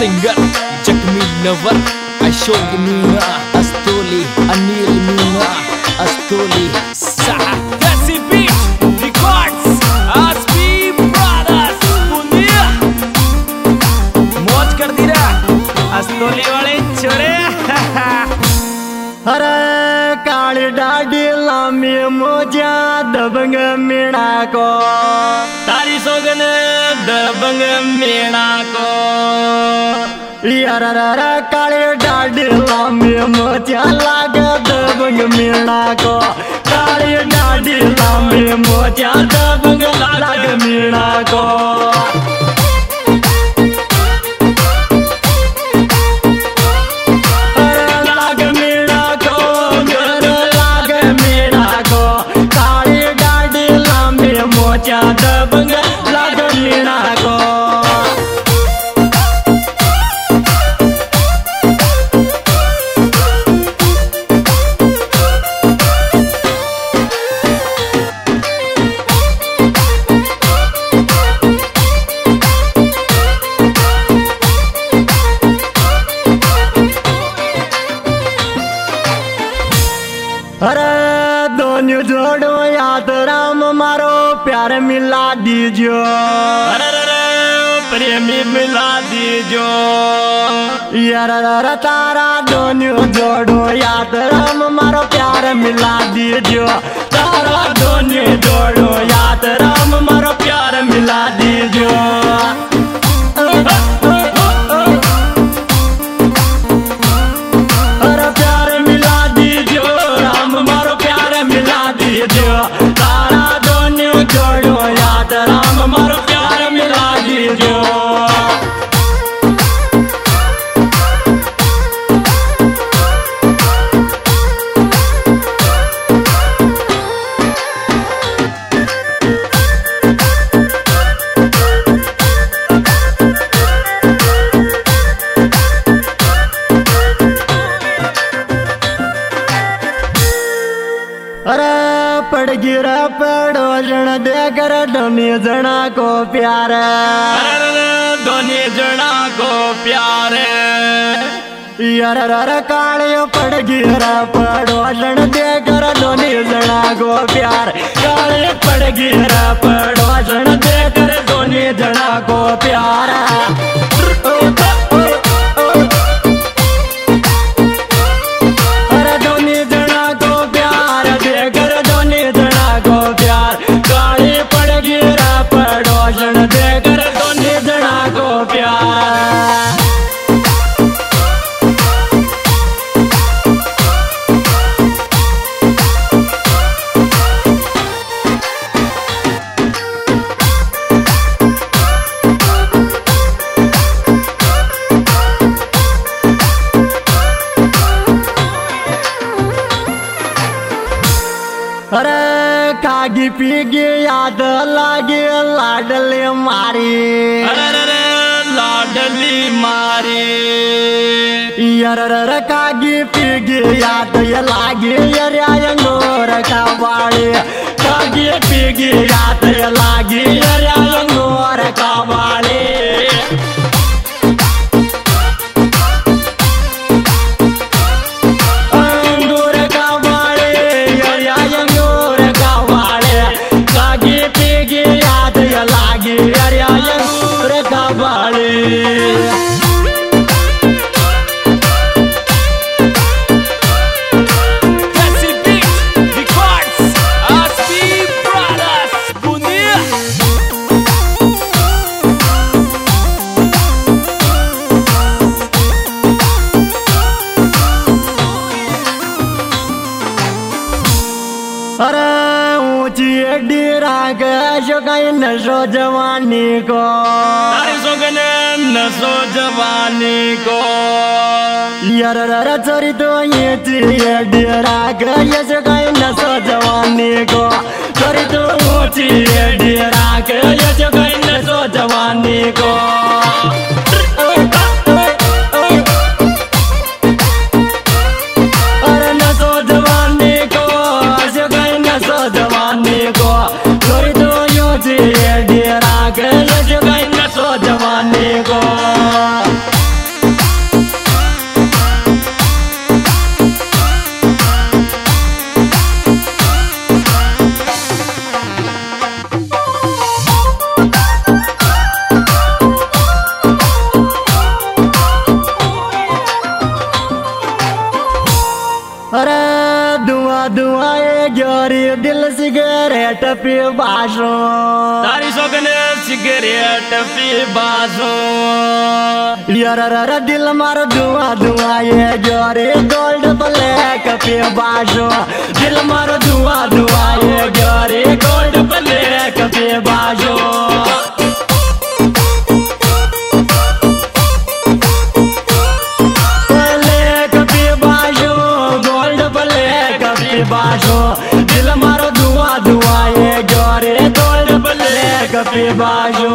Singer जख्मी नवर अशोक मीना अस्तोली अनिल मीना अस्तोली मौज कर दी रा अस्तोली वाले छोरे। अरे काली डाडी लामी मोजा दबंग मीणा को तारी सोगन दबंग मीणा को यार काली डाडी लामी मोजा लाग दबंग मीणा को काली डाडी लामी मोजा दबंग लाग मीणा को दबंग लाग मीणा को अरे दोनों जोड़ो याद राम मारो प्यार मिला दीजो। अरे प्रेमी मिला दीजो यार तारा दोनों जोड़ो याद राम मारो प्यार मिला दीजो। तारा दोनों जोड़ो याद राम मारो प्यार मिला दीजो। अरे प्यार मिला दीजो राम मारो प्यार मिला दीजो। तारा दोनों जोड़ो याद राम मारो प्यार मिला दीजो। अरे पड़ गिरा पड़ोजन दे कर दोनों जना को प्यार। अरे दोनों जना को प्यार यार काले पड़ गिरा पड़ोजन दे कर दोनों जना को प्यार। काले पड़ गिरा पड़ोजन दे कर दोनों जना को प्यार। अरे कागी पीगी याद लागे लाडली मारी। अरे लाडली मारी यार कागी पीगी याद लागे यंगोर का बाड़ी। कागी पीगी याद लागे यंगोर का बाड़ी। अरे ऊंची डेरा गो कहीं नशो जवानी को। तारी सोगन नशो जवानी को यार चोरी तो ये डेरा गो कहीं नशो जवानी को। चोरी तो ऊंची डेरा गो कहीं नशो जवानी को। अरे नशो जवानी को नशो जवानी को। चोरी तो यूं डेरा गो कहीं नशो जवानी को। पी बासो तारी सोगने सिगरेट पी बासो यार दिल मारो धुआं धुआं ये जोरे गोल्ड ब्लैक पी बासो दिल मारो धुआं धुआं ये जोरे गोल्ड ब्लैक पी बासो बाजो दिल मारो धुआं धुआं ये जोरे गोल्ड ब्लैक पे बाजो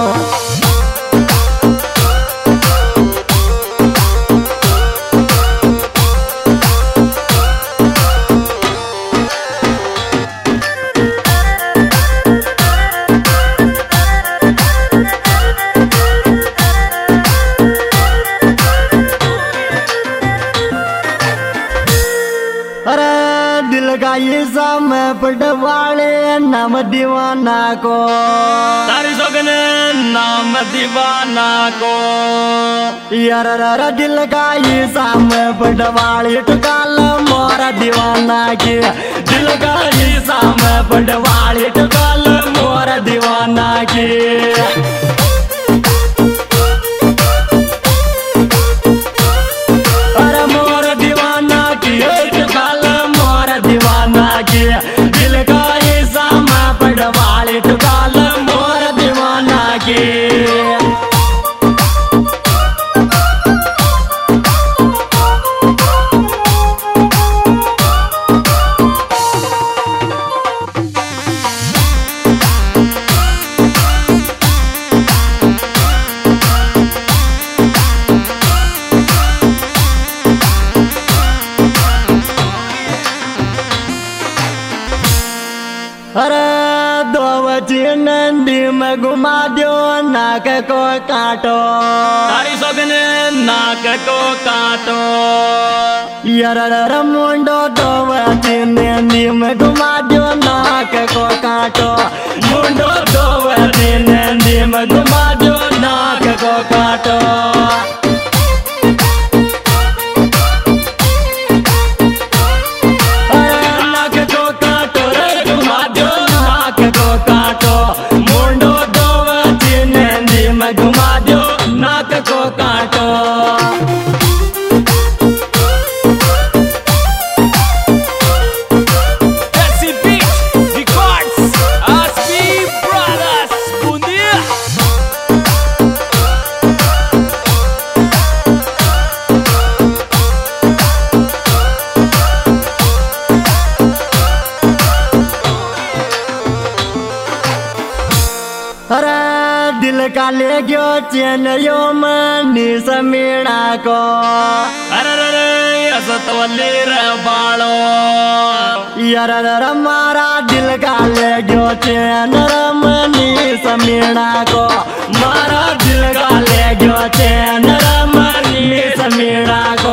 दिल का ये साम पटवाले नाम दीवाना को तारी सोगने नाम दीवाना को यार दिल का ये साम पटवाले टुकाल मोरा दीवाना के दिल का ये साम पटवाले टुकाल मोरा दीवाना के दिल का ये सामा पड़वाले टुकाल मोर दीवाना के अरे दो बजे नंदी में घुमा दो नाक को काटो तारी सोगने नाक को काटो यार मुंडो दो बजे नंदी में घुमा दो नाक को काटो मुंडो दो बजे नंदी में घुमा दो नाक को काटो घुमा दो नाक को काटो अरे दिल का ले गयो चैन यो मनी समीना को अरे असतवली रे बालो यार मारा दिल का ले गयो चैन मनी समीना को मारा दिल का ले गयो चैन मनी समीना को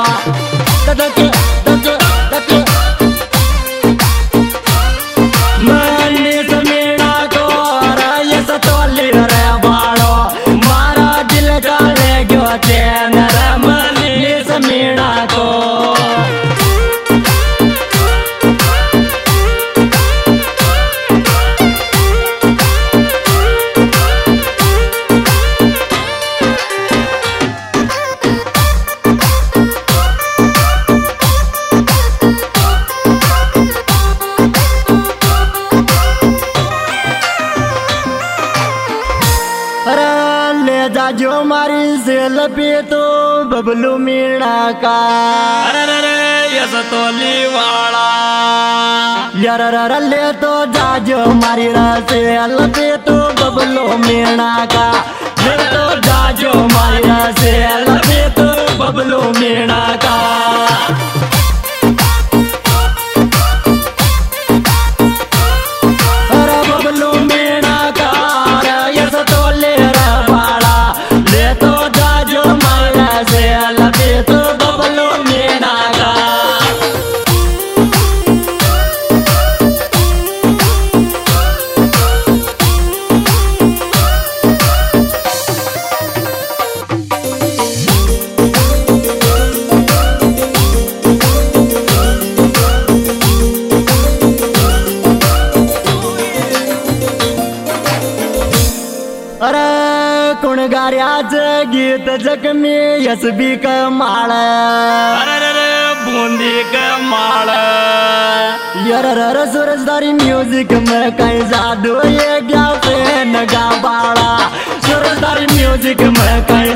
जो मारी सेल्फी तो बबलू मीणा का अरे यस तोली वाला यार ले तो जाजो मारी सेल्फी तो बबलू मीणा का ले तो जाजो मारी सेल्फी तो बबलू मीणा का अरे कुण गार्याच गीत जखमी यसबी कमाळ अरे बूंदी के माल यार सूरजदारी म्यूजिक में कहीं जादू ये क्या फैन गा बाड़ा सूरजदारी म्यूजिक में कहीं